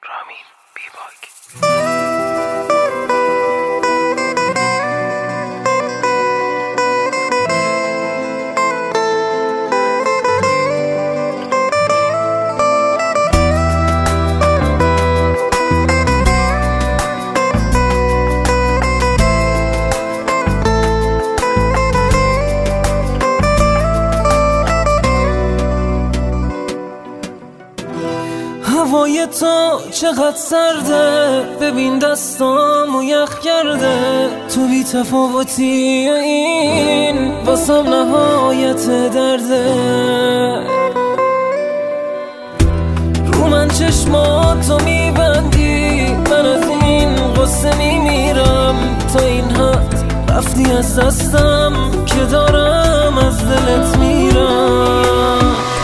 رامین بیباک. هوای تو چقدر سرده، ببین دستامو یخ کرده. تو بی تفاوتی و این واسم نهایت درده. رو من چشماتو میبندی، من از این غصه میمیرم. تا این حد رفتی از دستم که دارم از دلت میرم.